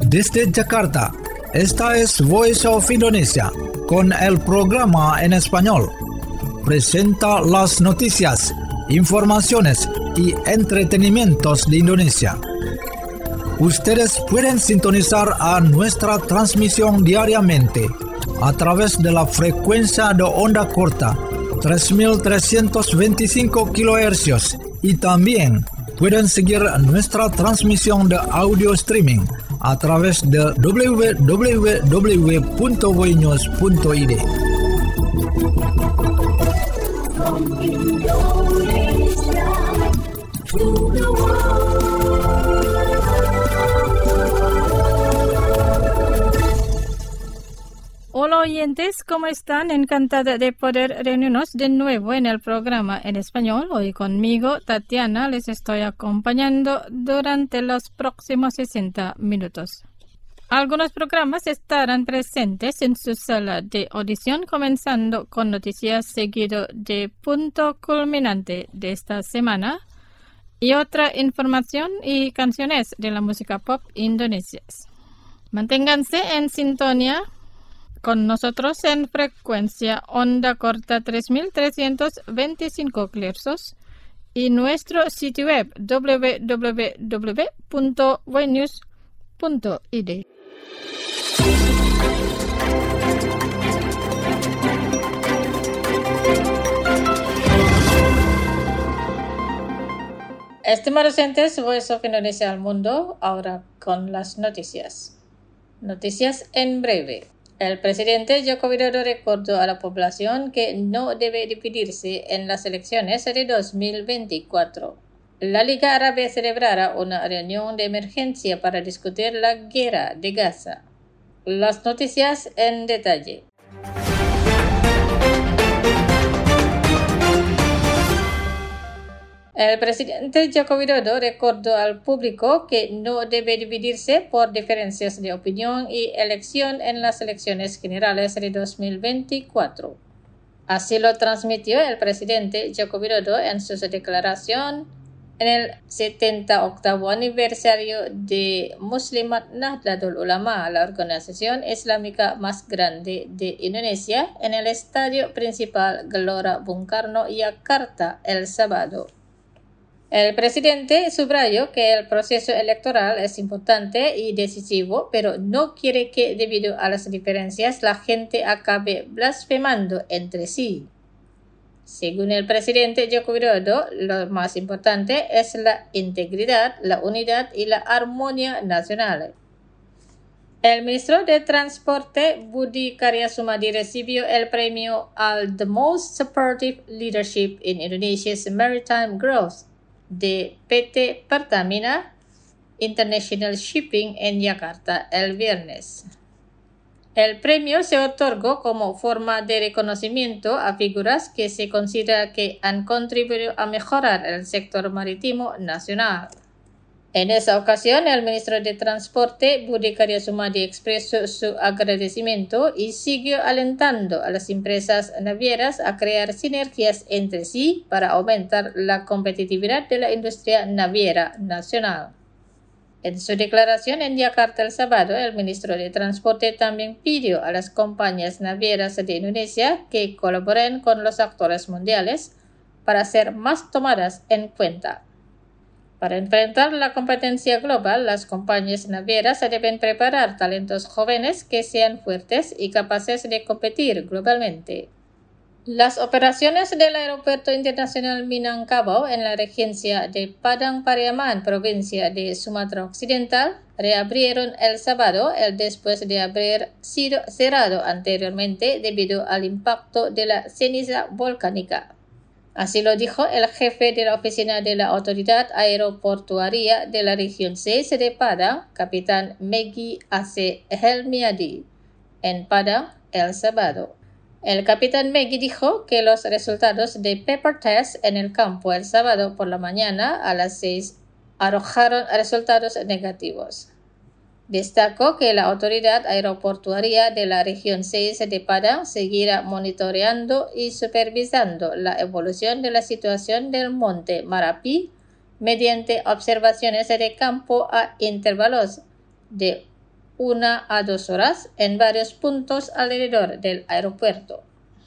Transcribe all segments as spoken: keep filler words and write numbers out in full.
Desde Jakarta, esta es Voice of Indonesia, con el programa en español. Presenta las noticias, informaciones y entretenimientos de Indonesia. Ustedes pueden sintonizar a nuestra transmisión diariamente a través de la frecuencia de onda corta tres mil trescientos veinticinco kilohercios y también pueden seguir nuestra transmisión de audio streaming a través de doble u doble u doble u punto voinews punto i d. Hola oyentes, ¿cómo están? Encantada de poder reunirnos de nuevo en el programa en español. Hoy conmigo, Tatiana, les estoy acompañando durante los próximos sesenta minutos. Algunos programas estarán presentes en su sala de audición, comenzando con noticias seguido de punto culminante de esta semana y otra información y canciones de la música pop indonesia. Manténganse en sintonía con nosotros en frecuencia onda corta tres mil trescientos veinticinco kilohercios y nuestro sitio web doble u doble u doble u punto voinews punto i d. Estimados oyentes, Voice of Indonesia al mundo, ahora con las noticias. Noticias en breve. El presidente Joko Widodo recordó a la población que no debe dividirse en las elecciones de dos mil veinticuatro. La Liga Árabe celebrará una reunión de emergencia para discutir la guerra de Gaza. Las noticias en detalle. El presidente Joko Widodo recordó al público que no debe dividirse por diferencias de opinión y elección en las elecciones generales de dos mil veinticuatro. Así lo transmitió el presidente Joko Widodo en su declaración en el setenta octavo aniversario de Muslimat Nahdlatul Ulama, la organización islámica más grande de Indonesia, en el estadio principal Gelora Bung Karno, Yakarta, el sábado. El presidente subrayó que el proceso electoral es importante y decisivo, pero no quiere que debido a las diferencias la gente acabe blasfemando entre sí. Según el presidente Joko Widodo, lo más importante es la integridad, la unidad y la armonía nacional. El ministro de Transporte Budi Karya Sumadi recibió el premio al The Most Supportive Leadership in Indonesia's Maritime Growth de P T Pertamina International Shipping en Yakarta el viernes. El premio se otorgó como forma de reconocimiento a figuras que se considera que han contribuido a mejorar el sector marítimo nacional. En esa ocasión, el ministro de Transporte Budi Karya Sumadi expresó su agradecimiento y siguió alentando a las empresas navieras a crear sinergias entre sí para aumentar la competitividad de la industria naviera nacional. En su declaración en Yakarta el sábado, el ministro de Transporte también pidió a las compañías navieras de Indonesia que colaboren con los actores mundiales para ser más tomadas en cuenta. Para enfrentar la competencia global, las compañías navieras deben preparar talentos jóvenes que sean fuertes y capaces de competir globalmente. Las operaciones del Aeropuerto Internacional Minangkabau en la regencia de Padang Pariaman, provincia de Sumatra Occidental, reabrieron el sábado el después de haber sido cerrado anteriormente debido al impacto de la ceniza volcánica. Así lo dijo el jefe de la oficina de la Autoridad Aeroportuaria de la región seis de Padang, capitán Megi A C Helmiadi, en Padang el sábado. El capitán Megi dijo que los resultados de Pepper Test en el campo el sábado por la mañana a las seis arrojaron resultados negativos. Destacó que la Autoridad Aeroportuaria de la región seis de Padang seguirá monitoreando y supervisando la evolución de la situación del monte Marapi mediante observaciones de campo a intervalos de una a dos horas en varios puntos alrededor del aeropuerto.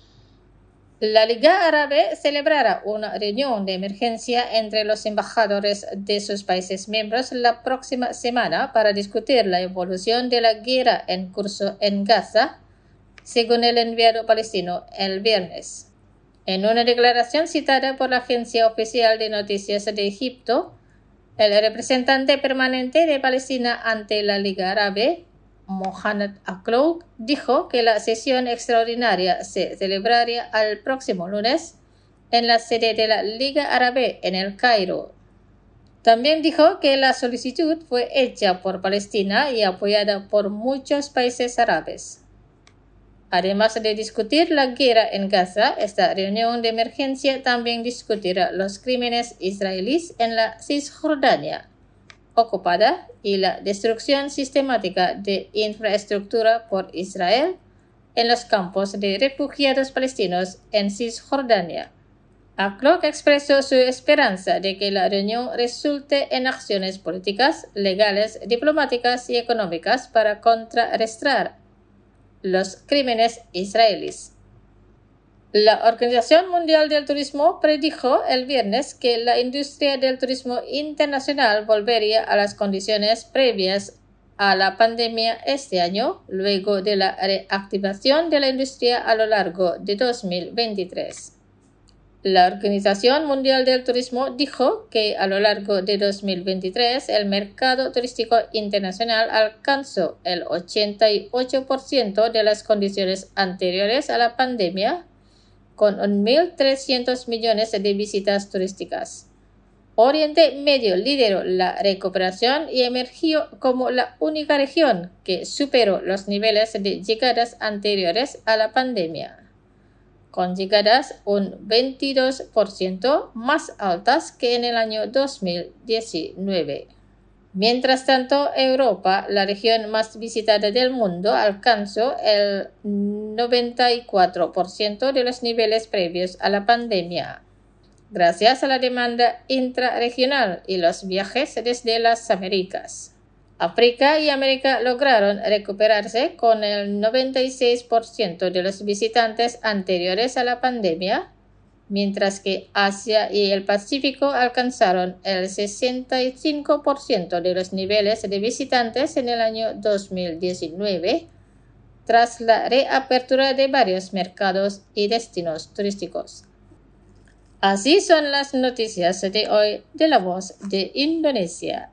La Liga Árabe celebrará una reunión de emergencia entre los embajadores de sus países miembros la próxima semana para discutir la evolución de la guerra en curso en Gaza, según el enviado palestino el viernes. En una declaración citada por la agencia oficial de noticias de Egipto, el representante permanente de Palestina ante la Liga Árabe, Mohamed Aklouk, dijo que la sesión extraordinaria se celebraría el próximo lunes en la sede de la Liga Árabe en El Cairo. También dijo que la solicitud fue hecha por Palestina y apoyada por muchos países árabes. Además de discutir la guerra en Gaza, esta reunión de emergencia también discutirá los crímenes israelíes en la Cisjordania ocupada y la destrucción sistemática de infraestructura por Israel en los campos de refugiados palestinos en Cisjordania. Aklouk expresó su esperanza de que la reunión resulte en acciones políticas, legales, diplomáticas y económicas para contrarrestar los crímenes israelíes. La Organización Mundial del Turismo predijo el viernes que la industria del turismo internacional volvería a las condiciones previas a la pandemia este año, luego de la reactivación de la industria a lo largo de dos mil veintitrés. La Organización Mundial del Turismo dijo que a lo largo de dos mil veintitrés el mercado turístico internacional alcanzó el ochenta y ocho por ciento de las condiciones anteriores a la pandemia, con mil trescientos millones de visitas turísticas. Oriente Medio lideró la recuperación y emergió como la única región que superó los niveles de llegadas anteriores a la pandemia, con llegadas un veintidós por ciento más altas que en el año dos mil diecinueve. Mientras tanto, Europa, la región más visitada del mundo, alcanzó el noventa y cuatro por ciento de los niveles previos a la pandemia, gracias a la demanda intrarregional y los viajes desde las Américas. África y América lograron recuperarse con el noventa y seis por ciento de los visitantes anteriores a la pandemia, mientras que Asia y el Pacífico alcanzaron el sesenta y cinco por ciento de los niveles de visitantes en el año dos mil diecinueve, tras la reapertura de varios mercados y destinos turísticos. Así son las noticias de hoy de La Voz de Indonesia.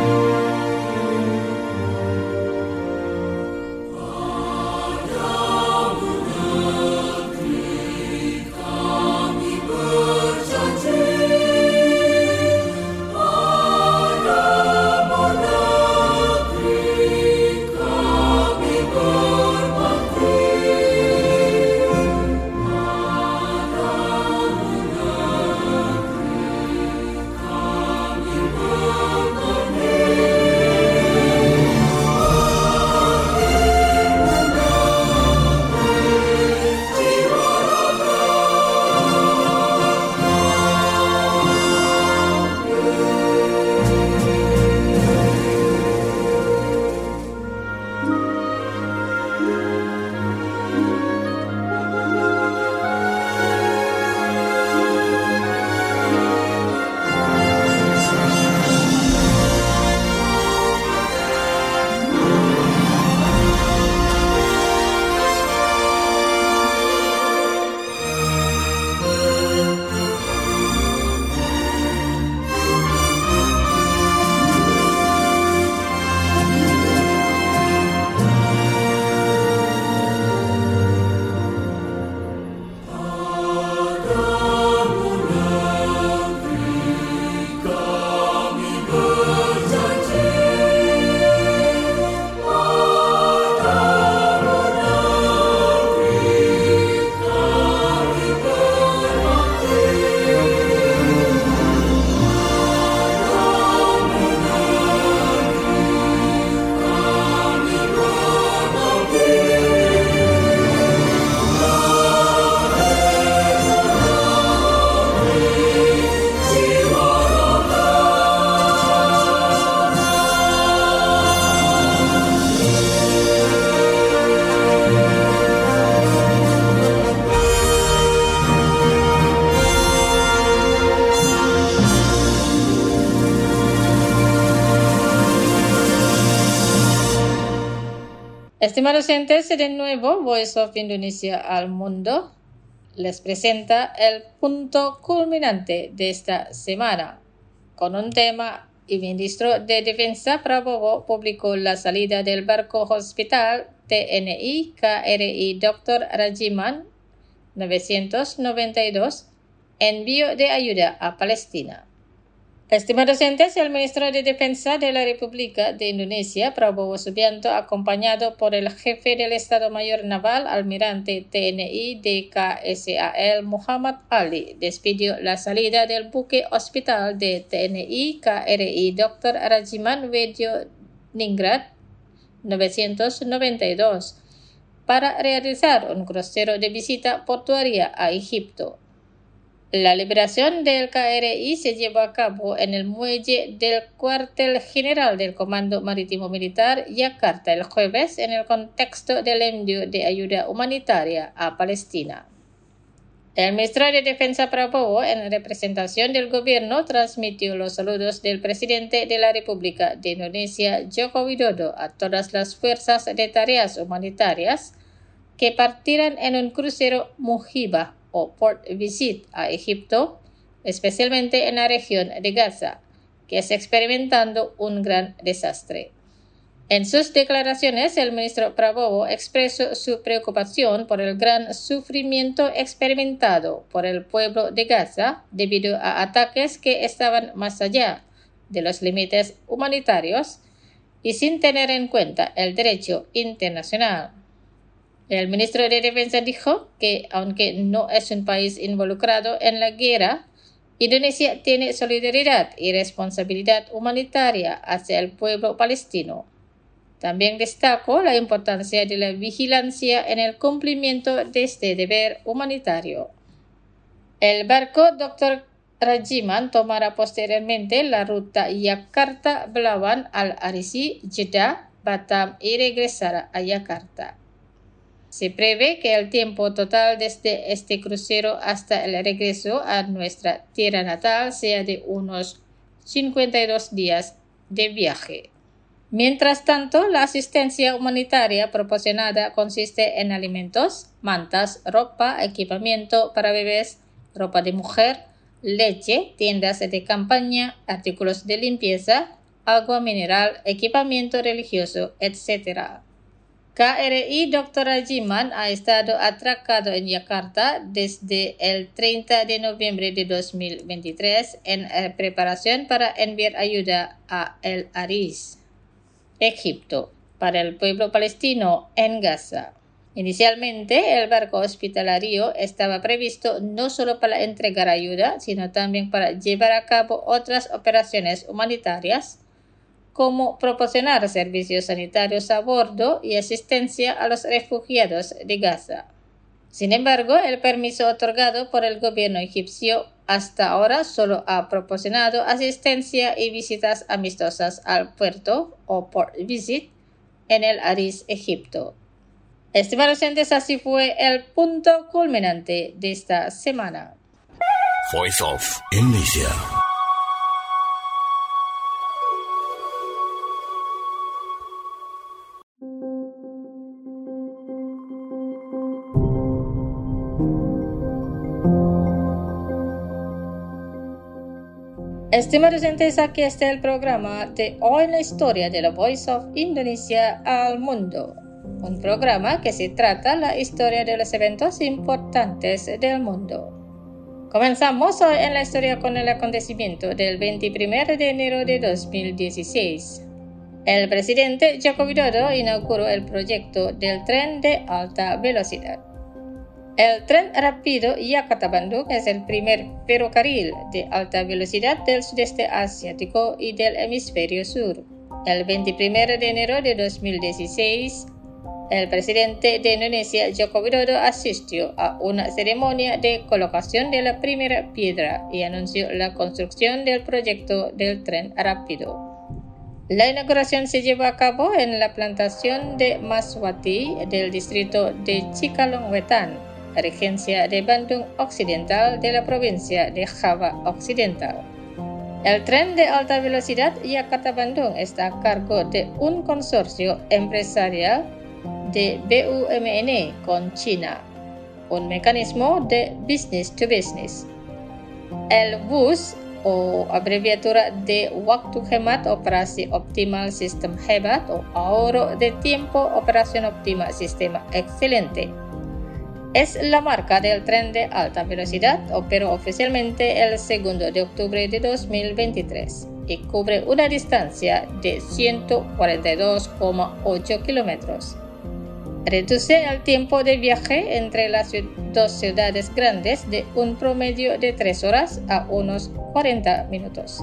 Oh Estimados oyentes, de nuevo Voice of Indonesia al mundo les presenta el punto culminante de esta semana. Con un tema, el ministro de Defensa Prabowo publicó la salida del barco hospital T N I K R I doctor Rajiman novecientos noventa y dos, envío de ayuda a Palestina. Estimados oyentes, el ministro de Defensa de la República de Indonesia, Prabowo Subianto, acompañado por el jefe del Estado Mayor Naval, almirante T N I D K S A L Muhammad Ali, despidió la salida del buque hospital de T N I K R I doctor Rajiman Wedyo Ningrat novecientos noventa y dos para realizar un crucero de visita portuaria a Egipto. La liberación del K R I se llevó a cabo en el muelle del cuartel general del Comando Marítimo Militar Yakarta el jueves en el contexto del envío de ayuda humanitaria a Palestina. El ministro de Defensa Prabowo, en representación del gobierno, transmitió los saludos del presidente de la República de Indonesia, Joko Widodo, a todas las fuerzas de tareas humanitarias que partirán en un crucero Muhibah o Port Visit a Egipto, especialmente en la región de Gaza, que está experimentando un gran desastre. En sus declaraciones, el ministro Prabowo expresó su preocupación por el gran sufrimiento experimentado por el pueblo de Gaza debido a ataques que estaban más allá de los límites humanitarios y sin tener en cuenta el derecho internacional. El ministro de Defensa dijo que, aunque no es un país involucrado en la guerra, Indonesia tiene solidaridad y responsabilidad humanitaria hacia el pueblo palestino. También destacó la importancia de la vigilancia en el cumplimiento de este deber humanitario. El barco doctor Rajiman tomará posteriormente la ruta Yakarta-Belawan al-Arisi, Jeddah, Batam y regresará a Yakarta. Se prevé que el tiempo total desde este crucero hasta el regreso a nuestra tierra natal sea de unos cincuenta y dos días de viaje. Mientras tanto, la asistencia humanitaria proporcionada consiste en alimentos, mantas, ropa, equipamiento para bebés, ropa de mujer, leche, tiendas de campaña, artículos de limpieza, agua mineral, equipamiento religioso, etcétera. K R I doctor Rajiman ha estado atracado en Yakarta desde el treinta de noviembre de dos mil veintitrés en preparación para enviar ayuda a El Aris, Egipto, para el pueblo palestino en Gaza. Inicialmente, el barco hospitalario estaba previsto no solo para entregar ayuda, sino también para llevar a cabo otras operaciones humanitarias, como proporcionar servicios sanitarios a bordo y asistencia a los refugiados de Gaza. Sin embargo, el permiso otorgado por el gobierno egipcio hasta ahora solo ha proporcionado asistencia y visitas amistosas al puerto o Port Visit en el Aris, Egipto. Estimados oyentes, así fue el punto culminante de esta semana. Voice of Indonesia. Estimados oyentes, aquí está el programa de hoy en la historia de la Voice of Indonesia al mundo. Un programa que se trata la historia de los eventos importantes del mundo. Comenzamos hoy en la historia con el acontecimiento del veintiprimero de enero de dos mil dieciséis. El presidente Joko Widodo inauguró el proyecto del tren de alta velocidad. El tren rápido Yakarta-Bandung es el primer ferrocarril de alta velocidad del sudeste asiático y del hemisferio sur. El veintiprimero de enero de dos mil dieciséis, el presidente de Indonesia, Joko Widodo, asistió a una ceremonia de colocación de la primera piedra y anunció la construcción del proyecto del tren rápido. La inauguración se llevó a cabo en la plantación de Maswati del distrito de Cikalongwetan, regencia de Bandung Occidental de la provincia de Java Occidental. El tren de alta velocidad Yakarta-Bandung está a cargo de un consorcio empresarial de B U M N con China, un mecanismo de business to business. El B U S, o abreviatura de Waktu Hemat Operasi Optimal Sistem Hebat, o ahorro de tiempo, operación óptima, sistema excelente. Es la marca del tren de alta velocidad, operó oficialmente el segundo de octubre de dos mil veintitrés y cubre una distancia de ciento cuarenta y dos coma ocho kilómetros. Reduce el tiempo de viaje entre las dos ciudades grandes de un promedio de tres horas a unos cuarenta minutos.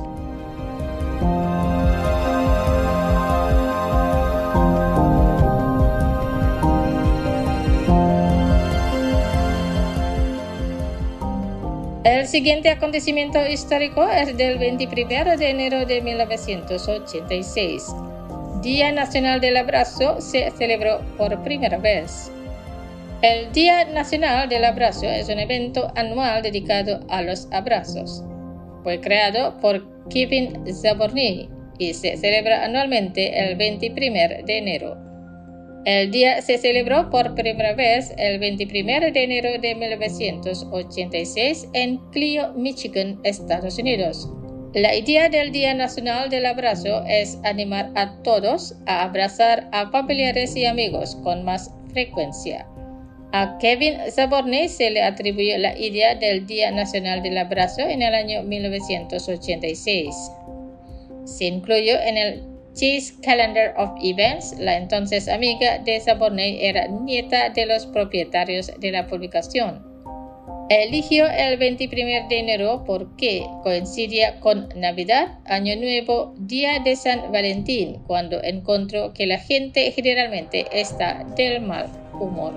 El siguiente acontecimiento histórico es del veintiprimero de enero de mil novecientos ochenta y seis. Día Nacional del Abrazo se celebró por primera vez. El Día Nacional del Abrazo es un evento anual dedicado a los abrazos. Fue creado por Kevin Zaborny y se celebra anualmente el veintiprimero de enero. El día se celebró por primera vez el veintiprimero de enero de mil novecientos ochenta y seis en Clio, Michigan, Estados Unidos. La idea del Día Nacional del Abrazo es animar a todos a abrazar a familiares y amigos con más frecuencia. A Kevin Zaborny se le atribuyó la idea del Día Nacional del Abrazo en el año mil novecientos ochenta y seis. Se incluyó en el Chase Calendar of Events. La entonces amiga de Zaborny era nieta de los propietarios de la publicación. Eligió el veintiprimero de enero porque coincidía con Navidad, Año Nuevo, Día de San Valentín, cuando encontró que la gente generalmente está del mal humor.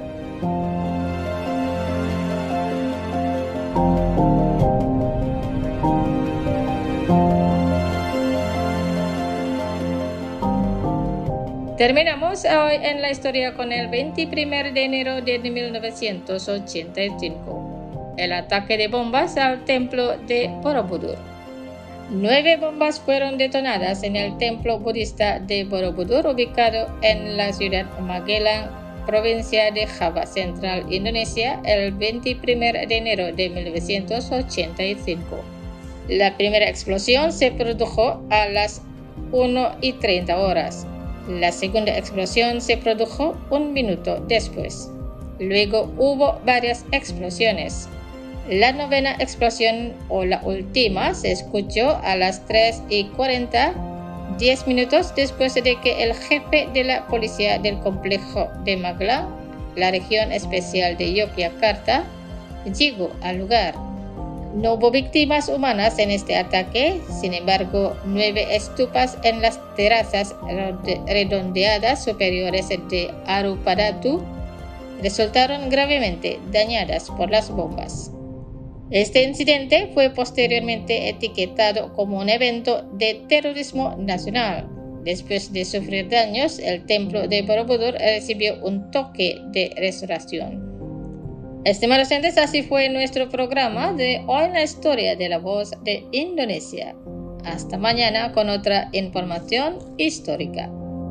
Terminamos hoy en la historia con el veintiprimero de enero de mil novecientos ochenta y cinco, el ataque de bombas al templo de Borobudur. Nueve bombas fueron detonadas en el templo budista de Borobudur, ubicado en la ciudad Magelang, provincia de Java Central, Indonesia, el veintiprimero de enero de mil novecientos ochenta y cinco. La primera explosión se produjo a las una y treinta horas. La segunda explosión se produjo un minuto después. Luego hubo varias explosiones. La novena explosión, o la última, se escuchó a las tres y cuarenta, diez minutos después de que el jefe de la policía del complejo de Magelang, la región especial de Yogyakarta, llegó al lugar. No hubo víctimas humanas en este ataque, sin embargo, nueve estupas en las terrazas redondeadas superiores de Arupadatu resultaron gravemente dañadas por las bombas. Este incidente fue posteriormente etiquetado como un evento de terrorismo nacional. Después de sufrir daños, el templo de Borobudur recibió un toque de restauración. Estimados oyentes, así fue nuestro programa de hoy en la historia de la voz de Indonesia. Hasta mañana con otra información histórica.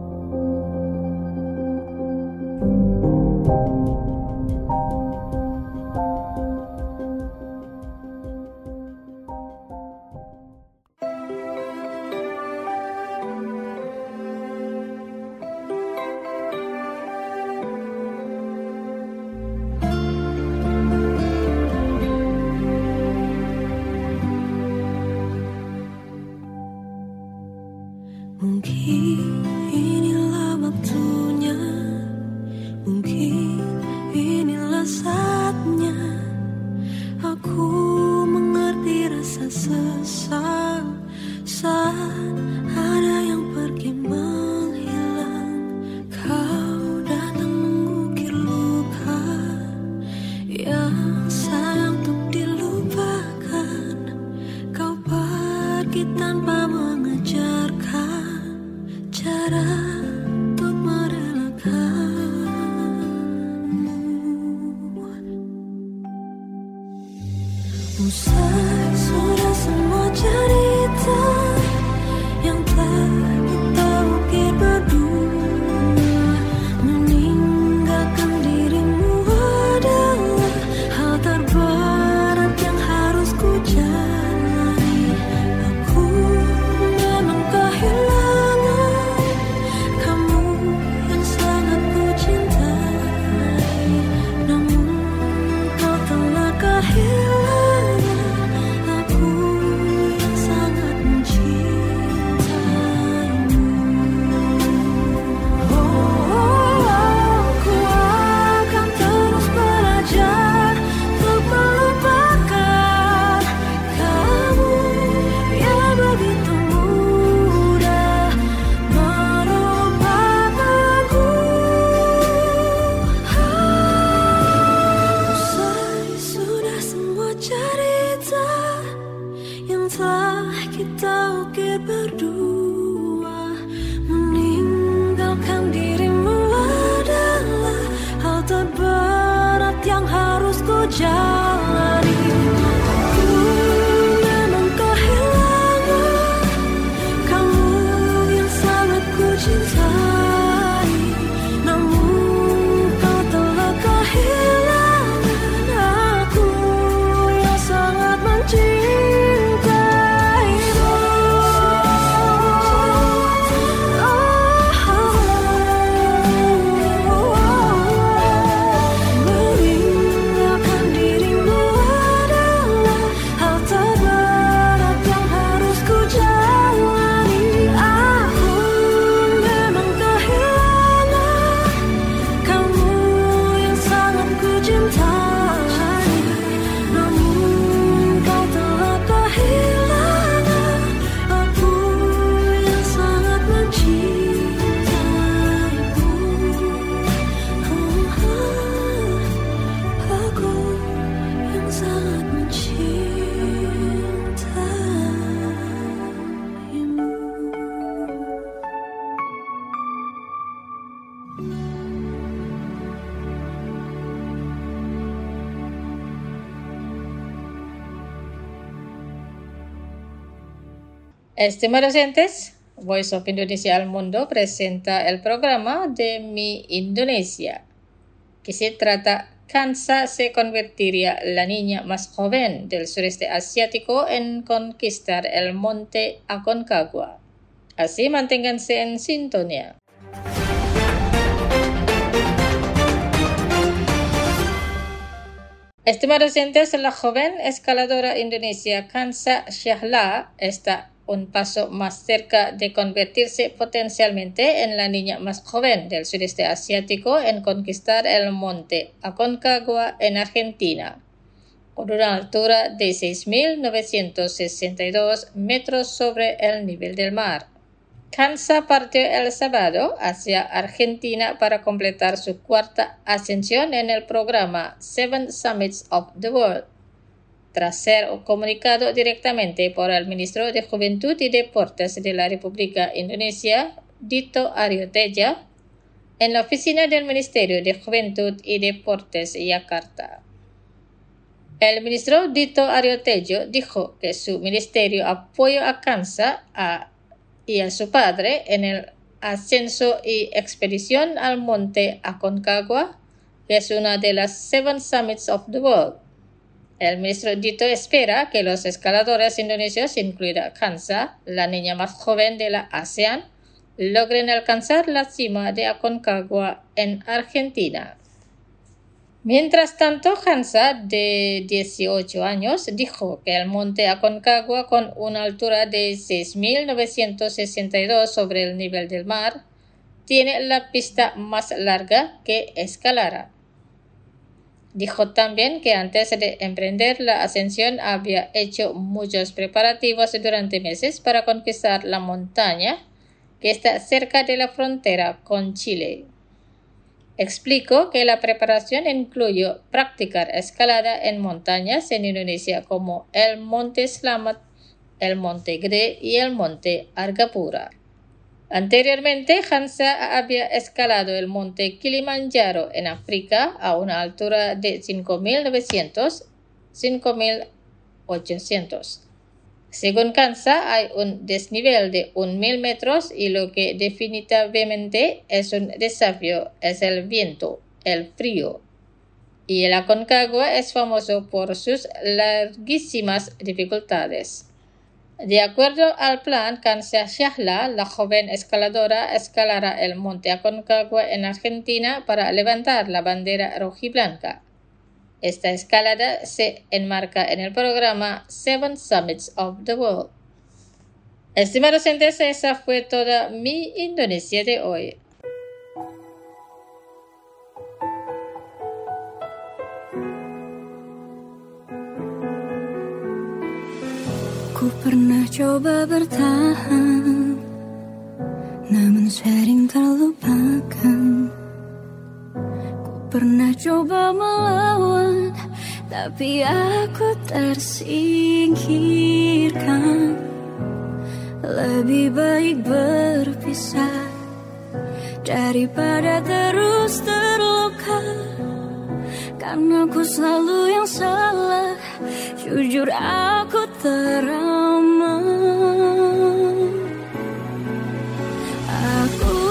Mungkin inilah waktunya, mungkin inilah saatnya aku mengerti rasa sesal saat ada yang pergi menghilang. Kau datang mengukir luka yang sayang untuk dilupakan. Kau pergi tanpa mengajarkan cara untuk merelakanmu. Usai sudah semua cerita cintai, namun kau telah kehilangan aku yang sangat mencintaimu. Meninggalkan dirimu adalah hal terberat yang harus ku jalani. Aku memang kehilangan kamu yang sangat ku cintai, namun kau telah kehilangan aku yang sangat mencintaimu. Aku yang sangat mencintaimu. Estimados oyentes, Voice of Indonesia al Mundo presenta el programa de Mi Indonesia, que se trata Kansa se convertiría la niña más joven del sureste asiático en conquistar el monte Aconcagua. Así manténganse en sintonía. Estimados oyentes, la joven escaladora indonesia Kansa Syahla está un paso más cerca de convertirse potencialmente en la niña más joven del sureste asiático en conquistar el monte Aconcagua en Argentina, con una altura de seis mil novecientos sesenta y dos metros sobre el nivel del mar. Kansa partió el sábado hacia Argentina para completar su cuarta ascensión en el programa Seven Summits of the World, tras ser comunicado directamente por el ministro de Juventud y Deportes de la República Indonesia, Dito Aryo Teja, en la oficina del Ministerio de Juventud y Deportes Yakarta. El ministro Dito Aryo Teja dijo que su ministerio apoyó a Kansa a, y a su padre en el ascenso y expedición al monte Aconcagua, que es una de las Seven Summits of the World. El ministro Dito espera que los escaladores indonesios, incluida Kansa, la niña más joven de la ASEAN, logren alcanzar la cima de Aconcagua en Argentina. Mientras tanto, Kansa, de dieciocho años, dijo que el monte Aconcagua, con una altura de seis mil novecientos sesenta y dos sobre el nivel del mar, tiene la pista más larga que escalará. Dijo también que antes de emprender la ascensión había hecho muchos preparativos durante meses para conquistar la montaña, que está cerca de la frontera con Chile. Explicó que la preparación incluyó practicar escalada en montañas en Indonesia como el Monte Slamet, el Monte Gede y el Monte Argapura. Anteriormente, Kansa había escalado el monte Kilimanjaro en África a una altura de cinco mil novecientos a cinco mil ochocientos. Según Kansa, hay un desnivel de mil metros y lo que definitivamente es un desafío es el viento, el frío. Y el Aconcagua es famoso por sus larguísimas dificultades. De acuerdo al plan, Kansa Syahla, la joven escaladora, escalará el monte Aconcagua en Argentina para levantar la bandera rojiblanca. Esta escalada se enmarca en el programa Seven Summits of the World. Estimados oyentes, esa fue toda Mi Indonesia de hoy. Ku pernah coba bertahan, namun sering terlupakan. Ku pernah coba melawan, tapi aku tersingkirkan. Lebih baik berpisah daripada terus terluka, karena aku selalu yang salah. Jujur aku trauma. Aku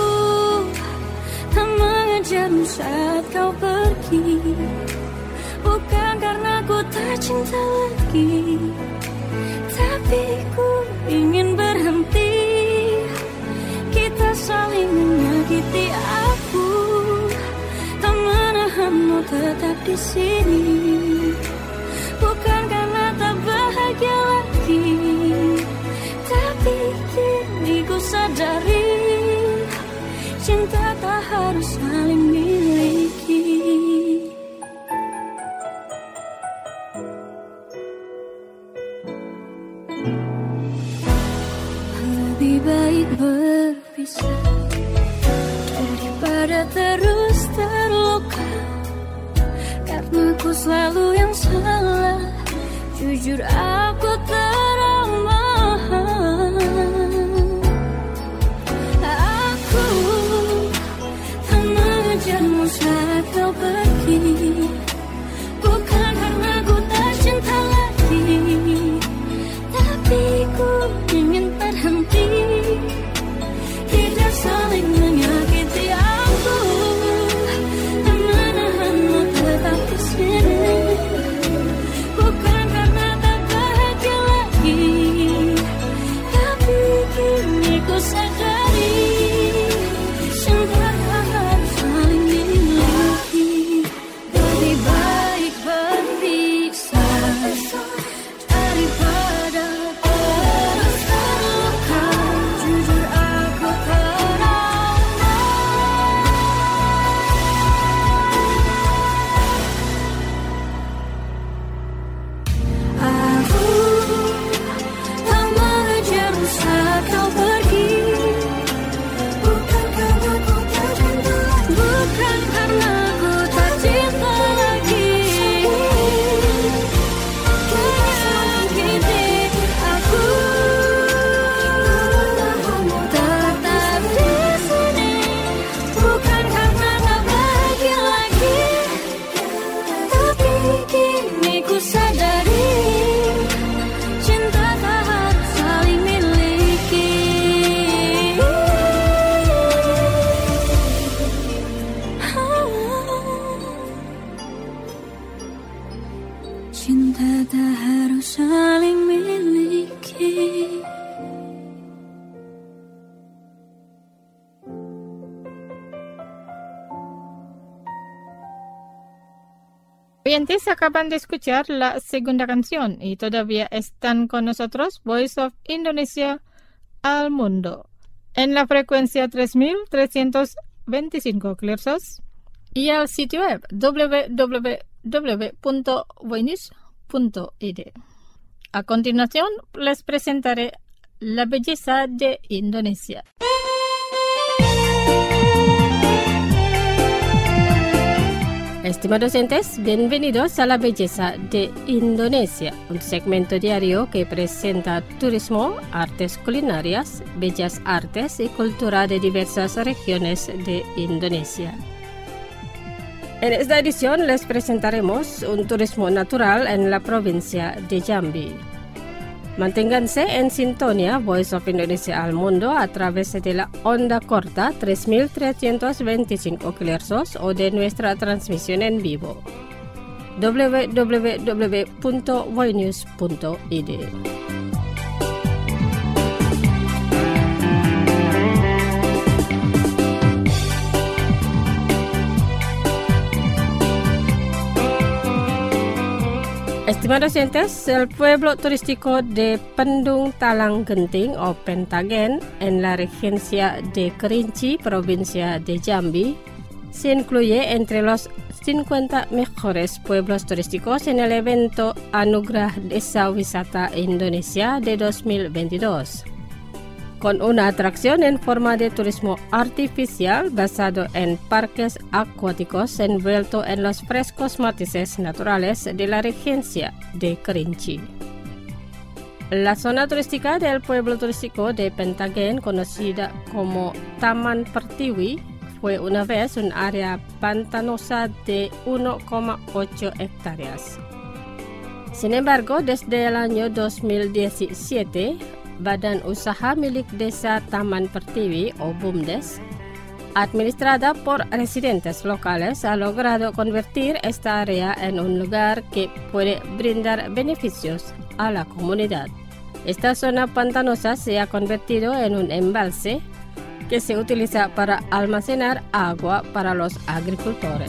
saat kau pergi. Bukan karena ku tak cinta lagi, tapi ku ingin berhenti. Kita saling menyakiti, aku tak menahan mau tetap di sini. Bukan karena tak bahagia lagi, tapi kini ku sadari cinta tak harus saling miliki. Lebih baik berpisah daripada terus terluka, karena ku selalu yang salah. Jujur aku trauma. Aku tak mengejarmu saat kau pergi. Bukan karena ku tak cinta lagi, tapi ku ingin berhenti. Tidak saling menyakiti, aku tak menahan mau tetap di sini. Bukan karena tak bahagia lagi, tapi kini ku sadari cinta tak harus saling miliki. Lebih baik berpisah daripada terus terluka. Jujur aku trauma. Aku tak mengejarmu saat kau pergi. Bukan karena ku tak cinta lagi, bukan karena ku tak cinta lagi. Menyakiti aku, tetap di sini. Bukan karena tak bahagia lagi, tapi kini ku sadari cinta tak harus saling miliki. Cinta tak harus saling miliki. Oyentes, acaban de escuchar la segunda canción y todavía están con nosotros Voice of Indonesia al Mundo en la frecuencia tres mil trescientos veinticinco kilohertz y al sitio web doble u doble u doble u punto voinews punto i d. A continuación les presentaré la belleza de Indonesia. Estimados oyentes, bienvenidos a la belleza de Indonesia, un segmento diario que presenta turismo, artes culinarias, bellas artes y cultura de diversas regiones de Indonesia. En esta edición les presentaremos un turismo natural en la provincia de Jambi. Manténganse en sintonía Voice of Indonesia al Mundo a través de la onda corta tres mil trescientos veinticinco kilohertz o de nuestra transmisión en vivo doble u doble u doble u punto voinews punto i d. Estimados oyentes, el pueblo turístico de Pendung Talang Genting o Pentagen en la regencia de Kerinci, provincia de Jambi, se incluye entre los cincuenta mejores pueblos turísticos en el evento Anugerah Desa Wisata Indonesia de dos mil veintidós. Con una atracción en forma de turismo artificial basado en parques acuáticos envuelto en los frescos matices naturales de la regencia de Kerinci. La zona turística del pueblo turístico de Pentagen, conocida como Taman Pertiwi, fue una vez un área pantanosa de uno coma ocho hectáreas. Sin embargo, desde el año dos mil diecisiete, Badan Usaha milik Desa Taman Pertiwi o BUMDes administrada por residentes locales, ha logrado convertir esta área en un lugar que puede brindar beneficios a la comunidad. Esta zona pantanosa se ha convertido en un embalse que se utiliza para almacenar agua para los agricultores.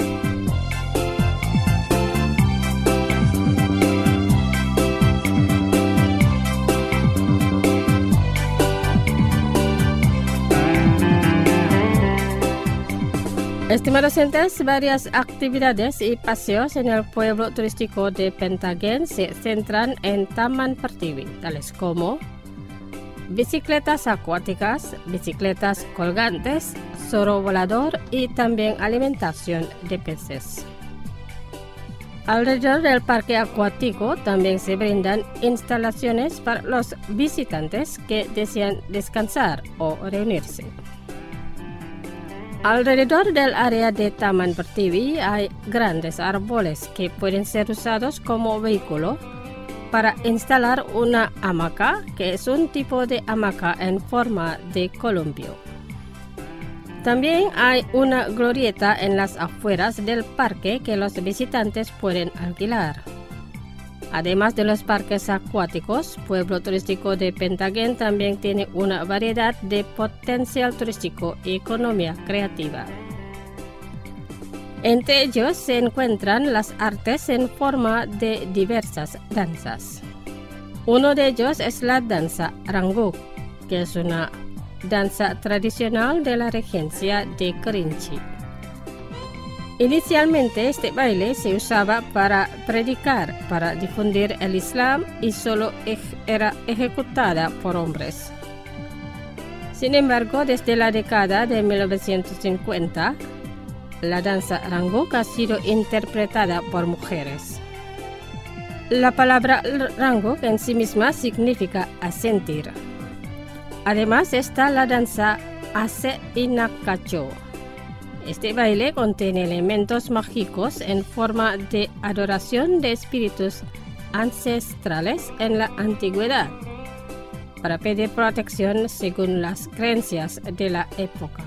Estimados oyentes, varias actividades y paseos en el pueblo turístico de Pentagén se centran en Taman Pertiwi, tales como bicicletas acuáticas, bicicletas colgantes, zorro volador y también alimentación de peces. Alrededor del parque acuático también se brindan instalaciones para los visitantes que desean descansar o reunirse. Alrededor del área de Taman Pertiwi hay grandes árboles que pueden ser usados como vehículo para instalar una hamaca, que es un tipo de hamaca en forma de columpio. También hay una glorieta en las afueras del parque que los visitantes pueden alquilar. Además de los parques acuáticos, Pueblo Turístico de Pentagén también tiene una variedad de potencial turístico y economía creativa. Entre ellos se encuentran las artes en forma de diversas danzas. Uno de ellos es la danza Rangguk, que es una danza tradicional de la regencia de Kerinci. Inicialmente este baile se usaba para predicar, para difundir el Islam y solo era ejecutada por hombres. Sin embargo, desde la década de mil novecientos cincuenta, la danza Rangguk ha sido interpretada por mujeres. La palabra Rangguk en sí misma significa asentir. Además está la danza Ase Inakacho. Este baile contiene elementos mágicos en forma de adoración de espíritus ancestrales en la antigüedad, para pedir protección según las creencias de la época.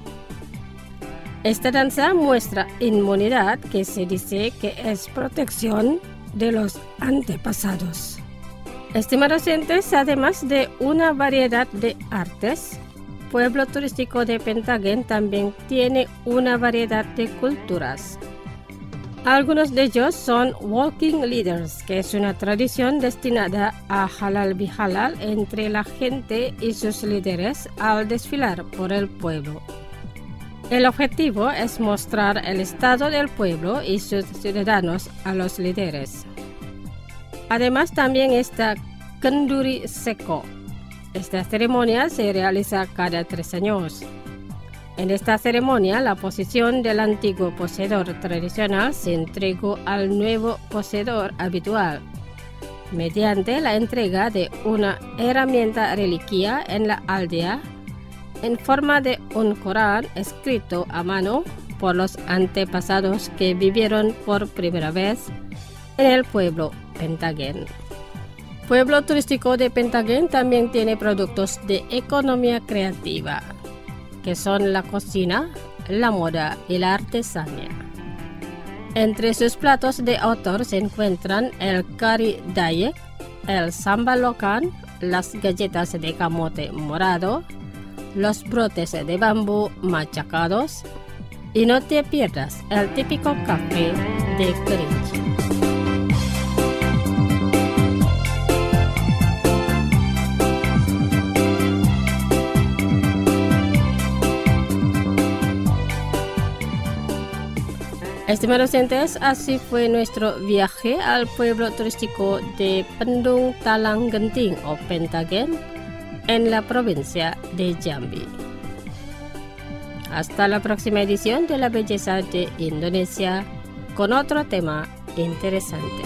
Esta danza muestra inmunidad, que se dice que es protección de los antepasados. Estimados oyentes, además de una variedad de artes, Pueblo Turístico de Pentagén también tiene una variedad de culturas. Algunos de ellos son Walking Leaders, que es una tradición destinada a halal bihalal entre la gente y sus líderes al desfilar por el pueblo. El objetivo es mostrar el estado del pueblo y sus ciudadanos a los líderes. Además también está Kenduri Seko. Esta ceremonia se realiza cada tres años. En esta ceremonia, la posición del antiguo poseedor tradicional se entregó al nuevo poseedor habitual, mediante la entrega de una herramienta reliquia en la aldea, en forma de un Corán escrito a mano por los antepasados que vivieron por primera vez en el pueblo Pentagén. Pueblo Turístico de Pentagén también tiene productos de economía creativa, que son la cocina, la moda y la artesanía. Entre sus platos de autor se encuentran el kari Dayak, el sambal lokan, las galletas de camote morado, los brotes de bambú machacados y no te pierdas el típico café de Kerinci. Estimados oyentes, así fue nuestro viaje al pueblo turístico de Pendung Talang Genting o Pentagén en la provincia de Jambi. Hasta la próxima edición de La Belleza de Indonesia con otro tema interesante.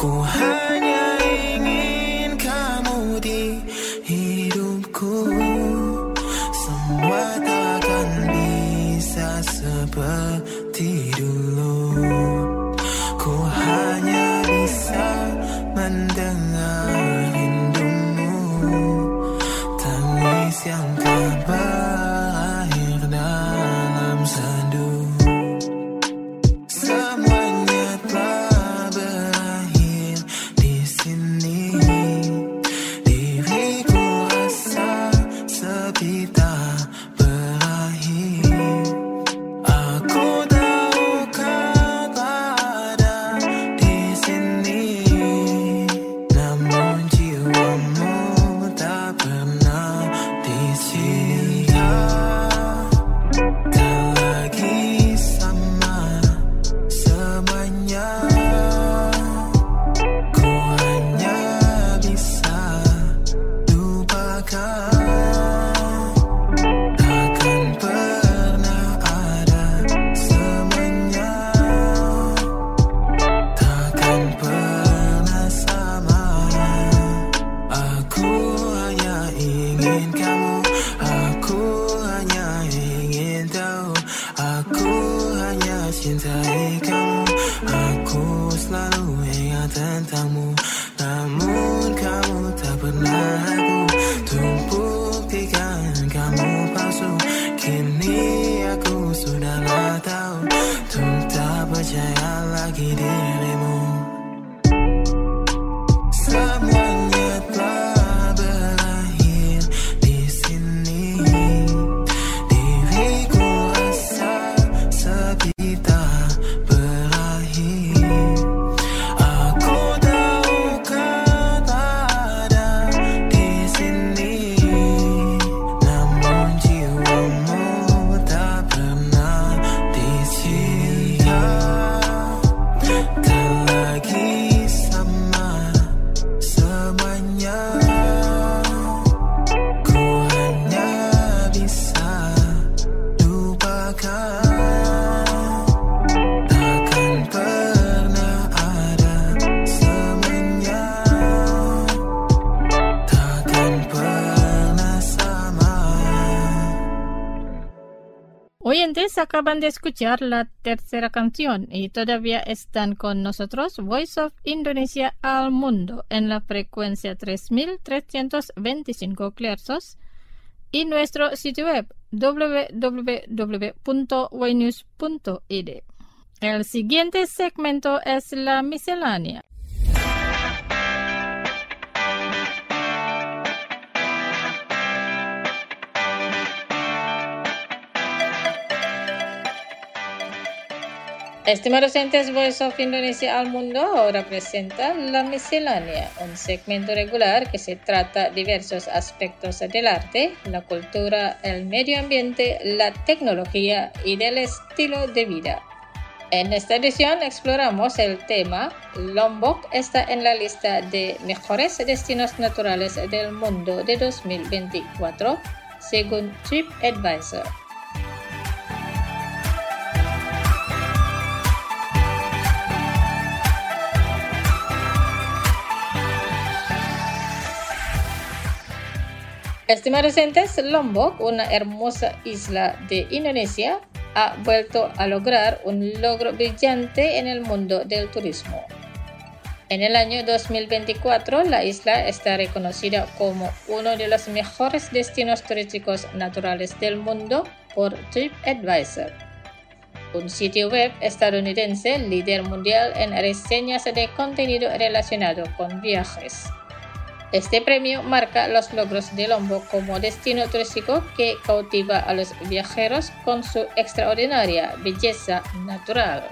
Ku hanya ingin kamu di hidupku. Semua takkan bisa seperti dulu. Ku hanya bisa mendengar rindumu, tangis yang tak berakhir dalam sendu. Semuanya telah berakhir di sini. Diriku rasa sepi tak berakhir. Aku tahu kau ada di sini, namun jiwamu tak pernah dicinta. Tak lagi sama semuanya. Ku hanya bisa lupakan. Takkan pernah ada semuanya. Takkan pernah sama. Aku hanya ingin kamu. Aku hanya ingin tahu. Aku hanya cintai kamu. Aku selalu ingat tentangmu. Namun kamu tak pernah aku untuk buktikan kamu palsu. Kini aku sudahlah tahu untuk tak percaya lagi dirimu. Semuanya telah berakhir di sini. Diriku rasa sepi tak berakhir. Aku tahu kau ada di sini, namun jiwamu tak pernah dicinta. Tak lagi sama semuanya. Ku hanya bisa lupakan. Takkan pernah ada semuanya. Takkan pernah sama. Oyentes acaban de escuchar la tercera canción y todavía están con nosotros Voice of Indonesia al Mundo en la frecuencia tres mil trescientos veinticinco kilohertz y nuestro sitio web doble u doble u doble u punto wainews punto i d. El siguiente segmento es la miscelánea. Estimados oyentes, Voice of Indonesia al Mundo ahora presenta La Miscelánea, un segmento regular que se trata diversos aspectos del arte, la cultura, el medio ambiente, la tecnología y del estilo de vida. En esta edición exploramos el tema Lombok está en la lista de mejores destinos naturales del mundo de dos mil veinticuatro, según TripAdvisor. Estimados oyentes, Lombok, una hermosa isla de Indonesia, ha vuelto a lograr un logro brillante en el mundo del turismo. En el año dos mil veinticuatro, la isla está reconocida como uno de los mejores destinos turísticos naturales del mundo por TripAdvisor, un sitio web estadounidense líder mundial en reseñas de contenido relacionado con viajes. Este premio marca los logros de Lombok como destino turístico que cautiva a los viajeros con su extraordinaria belleza natural.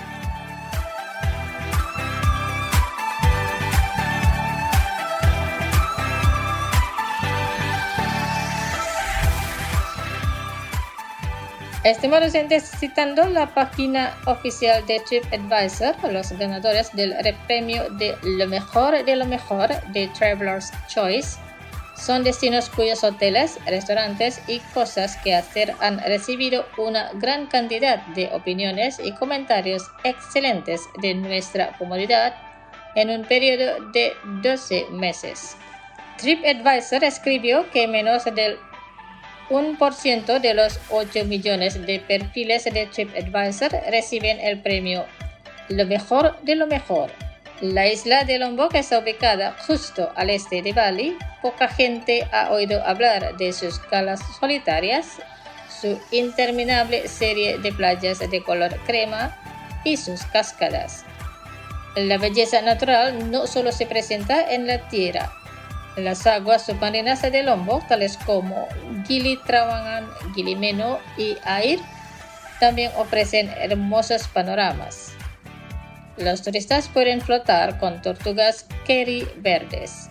Estimados oyentes, citando la página oficial de TripAdvisor, los ganadores del premio de lo mejor de lo mejor de Traveler's Choice son destinos cuyos hoteles, restaurantes y cosas que hacer han recibido una gran cantidad de opiniones y comentarios excelentes de nuestra comunidad, en un periodo de doce meses. TripAdvisor escribió que menos del uno por ciento de los ocho millones de perfiles de TripAdvisor reciben el premio Lo mejor de lo mejor. La isla de Lombok está ubicada justo al este de Bali. Poca gente ha oído hablar de sus calas solitarias, su interminable serie de playas de color crema y sus cascadas. La belleza natural no solo se presenta en la tierra. Las aguas submarinas de Lombok, tales como Gili Trawangan, Gili Meno y Air, también ofrecen hermosos panoramas. Los turistas pueden flotar con tortugas kerry verdes.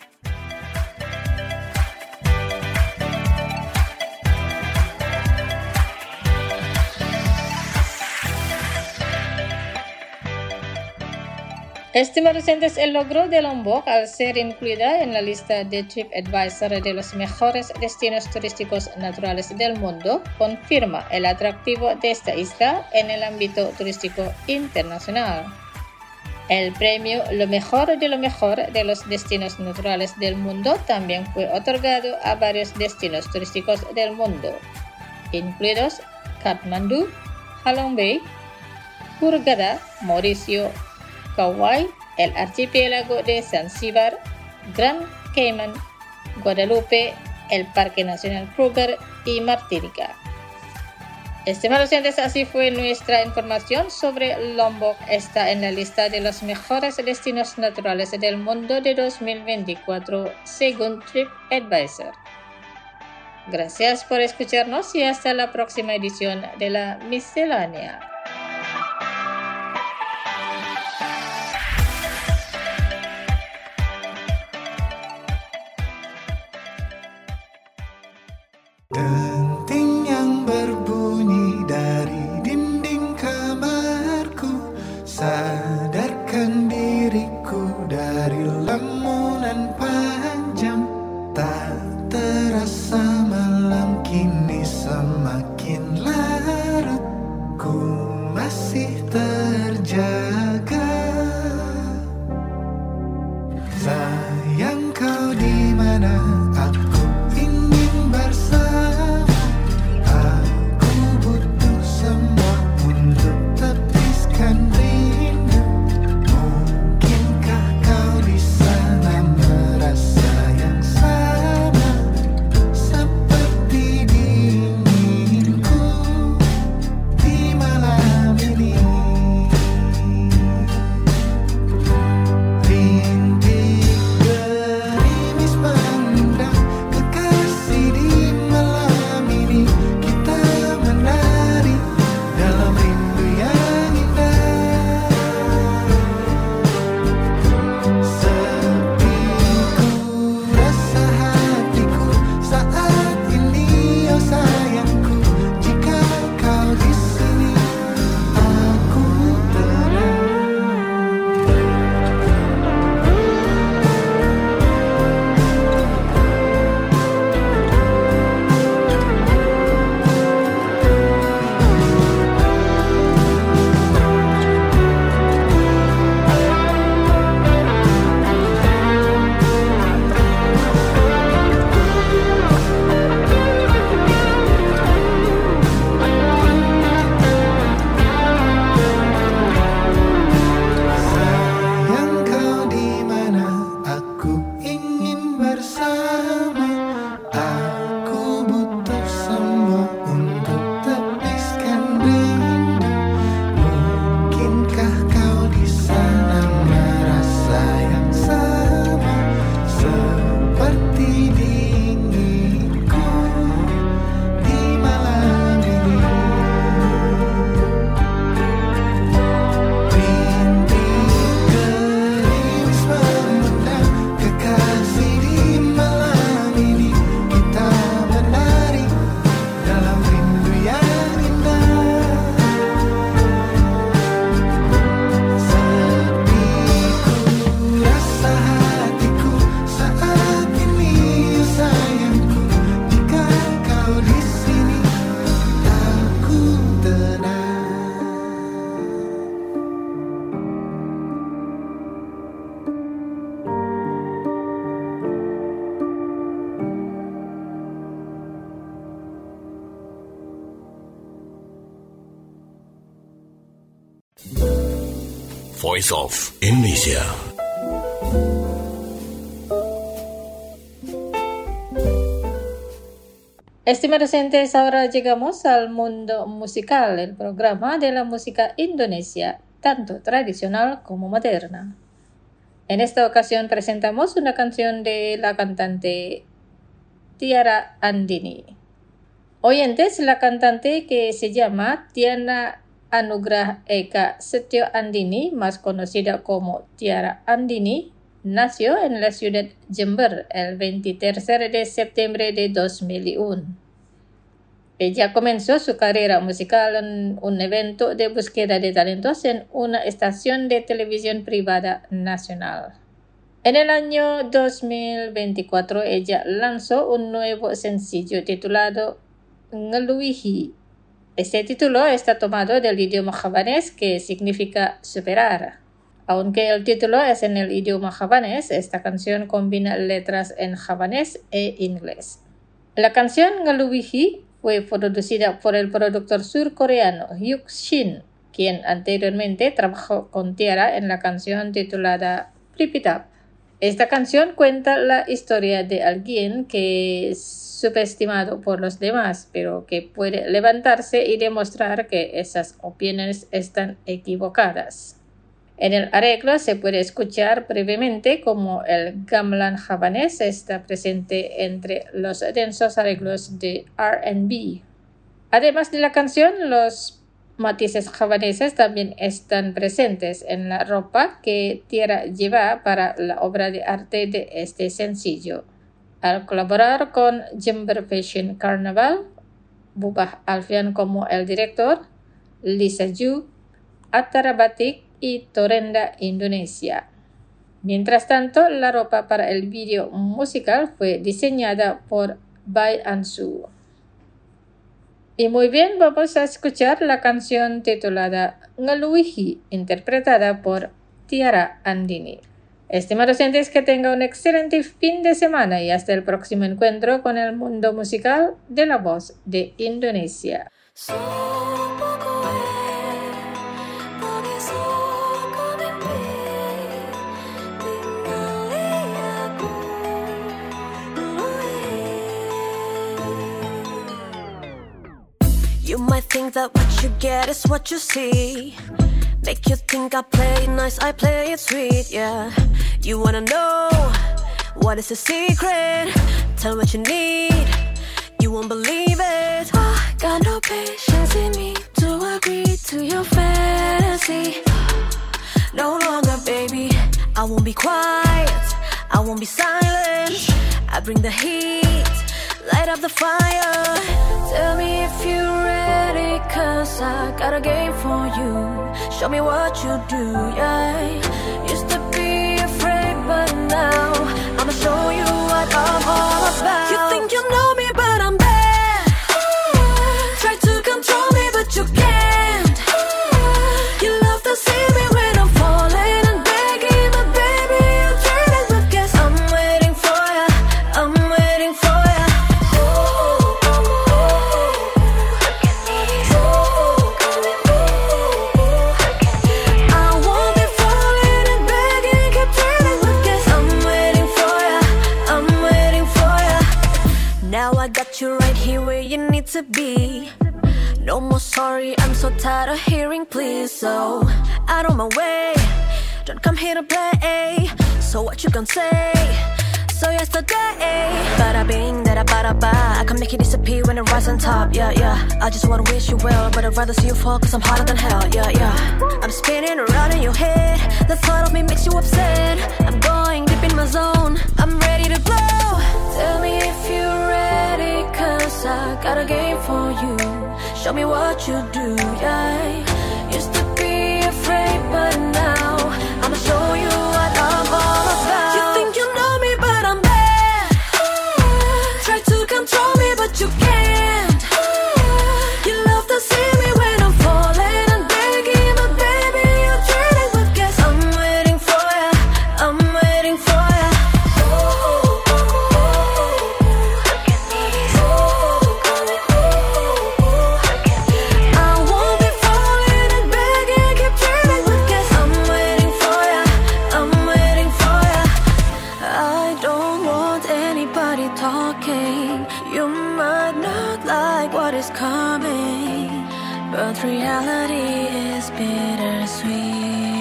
Estimados oyentes, el logro de Lombok al ser incluida en la lista de TripAdvisor de los mejores destinos turísticos naturales del mundo confirma el atractivo de esta isla en el ámbito turístico internacional. El premio Lo mejor de lo mejor de los destinos naturales del mundo también fue otorgado a varios destinos turísticos del mundo, incluidos Kathmandu, Halong Bay, Hurghada, Mauricio, Kauai, el archipiélago de Zanzíbar, Grand Cayman, Guadalupe, el Parque Nacional Kruger y Martinica. Estimados oyentes, así fue nuestra información sobre Lombok. Está en la lista de los mejores destinos naturales del mundo de dos mil veinticuatro según TripAdvisor. Gracias por escucharnos y hasta la próxima edición de la Miscelánea. Denting yang berbunyi dari dinding kamarku, sadarkan diriku dari lamunan panjang. Tak terasa malam kini semakin larut, ku masih terjaga. Sayang kau di mana? Aku ingin bersama. Rintik gerimis Voice of Indonesia. Estimados oyentes, ahora llegamos al mundo musical, el programa de la música Indonesia, tanto tradicional como moderna. En esta ocasión presentamos una canción de la cantante Tiara Andini. Oyentes, la cantante, que se llama Tiana Anugrah Eka Setio Andini, más conocida como Tiara Andini, nació en la ciudad Jember el veintitrés de septiembre de dos mil uno. Ella comenzó su carrera musical en un evento de búsqueda de talentos en una estación de televisión privada nacional. En el año dos mil veinticuatro, ella lanzó un nuevo sencillo titulado Ngeluihi. Este título está tomado del idioma javanés, que significa superar. Aunque el título es en el idioma javanés, esta canción combina letras en javanés e inglés. La canción Ngeluihi fue producida por el productor surcoreano Hyuk Shin, quien anteriormente trabajó con Tiara en la canción titulada Flip It Up. Esta canción cuenta la historia de alguien que es subestimado por los demás, pero que puede levantarse y demostrar que esas opiniones están equivocadas. En el arreglo se puede escuchar brevemente cómo el gamelan javanés está presente entre los densos arreglos de R and B. Además de la canción, los matices javaneses también están presentes en la ropa que Tiara lleva para la obra de arte de este sencillo. Al colaborar con Jember Fashion Carnival, Bubah Alfian como el director, Lisa Ju, Atara Batik y Torenda Indonesia. Mientras tanto, la ropa para el video musical fue diseñada por Bai Ansu. Y muy bien, vamos a escuchar la canción titulada Ngeluihi, interpretada por Tiara Andini. Estimados oyentes, que tenga un excelente fin de semana y hasta el próximo encuentro con el mundo musical de la voz de Indonesia. You might think that what you get is what you see. Make you think I play it nice, I play it sweet, yeah. You wanna know what is the secret? Tell what you need, you won't believe it. I got no patience in me to agree to your fantasy. No longer, baby, I won't be quiet, I won't be silent. I bring the heat, light up the fire. Tell me if you're ready, cause I got a game for you. Show me what you do, yeah. Used to be afraid, but now I'ma show you what I'm all about. You think you know me, but I'm bad. Try to control me, but you can't. You love to see me when I'm falling and begging, but baby, you're dreaming. But guess I'm waiting for ya, I'm waiting for ya. You're right here where you need to be. No more sorry, I'm so tired of hearing please. So out of my way, don't come here to play. So what you gonna say? So yesterday, bada bing, da bada ba, I can make you disappear when I rise on top. Yeah, yeah, I just wanna wish you well, but I'd rather see you fall, cause I'm hotter than hell. Yeah, yeah, I'm spinning around in your head. The thought of me makes you upset. I'm going deep in my zone, I'm ready to blow. Tell me if you're ready, cause I got a game for you. Show me what you do, yeah. Used to be afraid, but now I'ma show you what I'm all about. You think you know me, but I'm bad. Try to control me, but you can't. You love to see me when I'm falling and begging, but baby, you're dreaming. But guess I'm waiting for ya, I'm waiting for ya. I won't be falling and begging, keep dreaming, but guess I'm waiting reality is bittersweet.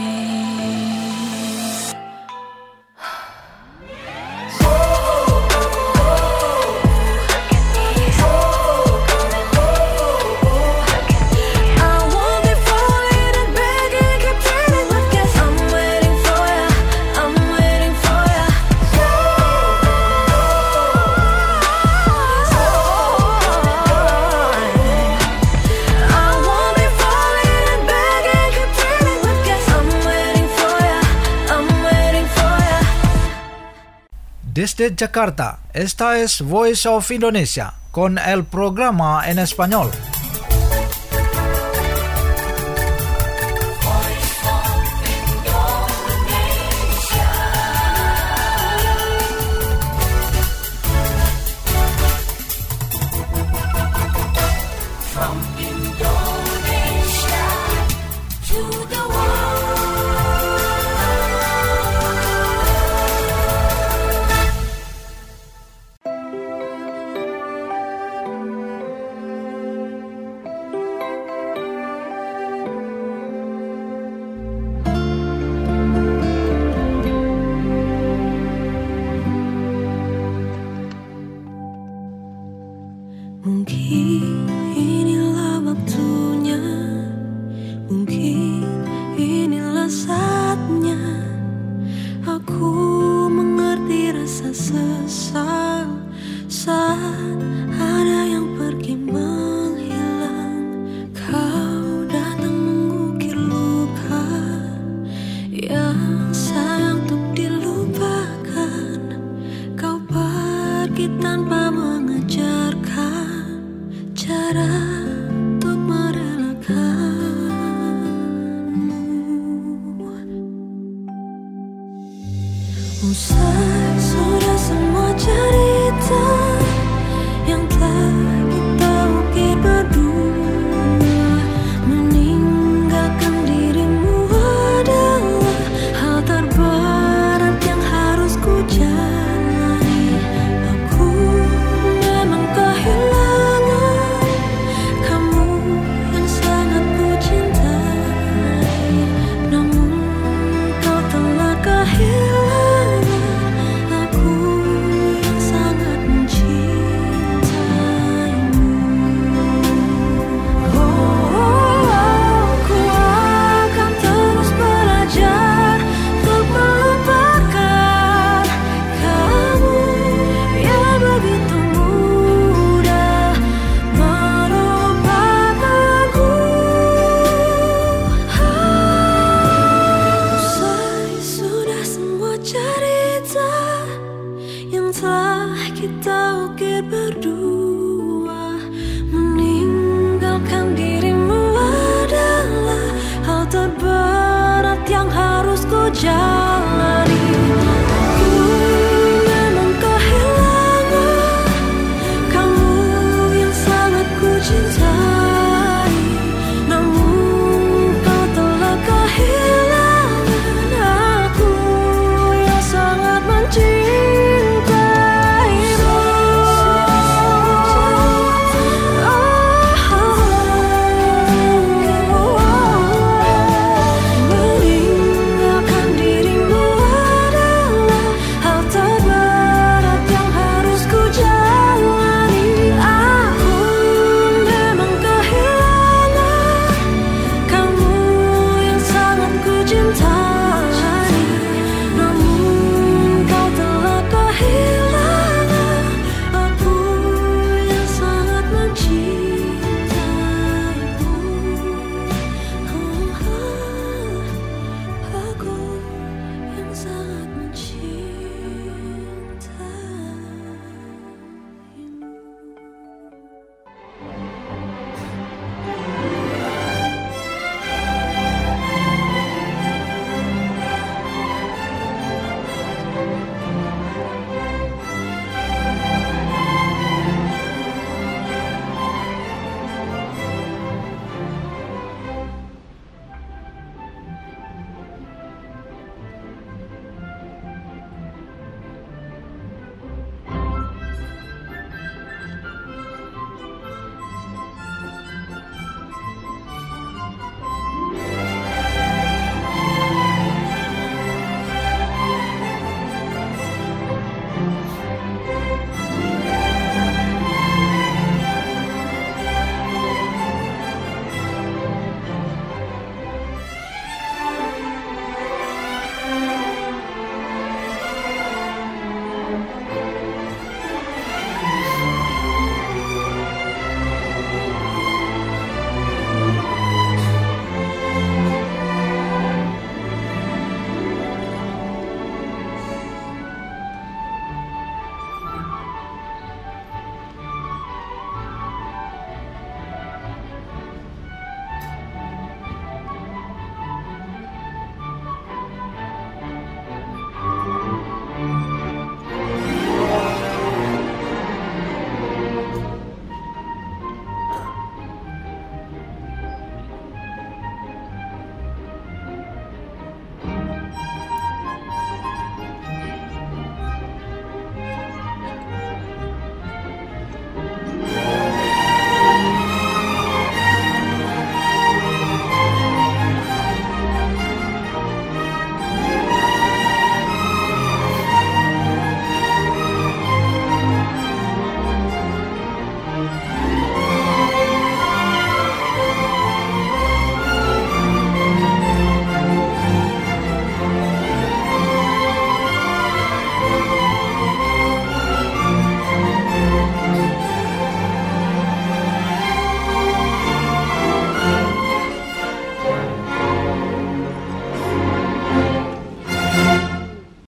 Desde Jakarta, esta es Voice of Indonesia con el programa en español. Mungkin inilah waktunya, mungkin inilah saatnya aku mengerti rasa sesal saat ada yang pergi menghilang. Kau datang mengukir luka yang sayang untuk dilupakan. Kau pergi tanpa mengejarkan cara untuk merelakanmu. Usai sudah semua cerita yang telah kita ukir berdua, meninggalkan dirimu adalah hal terberat yang harus ku jalani. Aku memang kehilangan kamu yang sangat ku cintai, namun kau telah kehilangan aku yang sangat mencintaimu. Oh, ku akan terus belajar untuk melupakan kamu yang begitu mudah melupakanku. Usai sudah semua cerita yang telah kita ukir berdua, meninggalkan dirimu adalah hal terberat yang harus ku jalani. Aku memang kehilangan kamu yang sangat ku cintai, namun kau telah kehilangan aku yang sangat mencintaimu. Meninggalkan dirimu adalah hal terberat yang harus ku jalani. Aku memang kehilangan kamu yang sangat ku cintai, namun kau telah kehilangan aku yang sangat mencintaimu. Aku yang sangat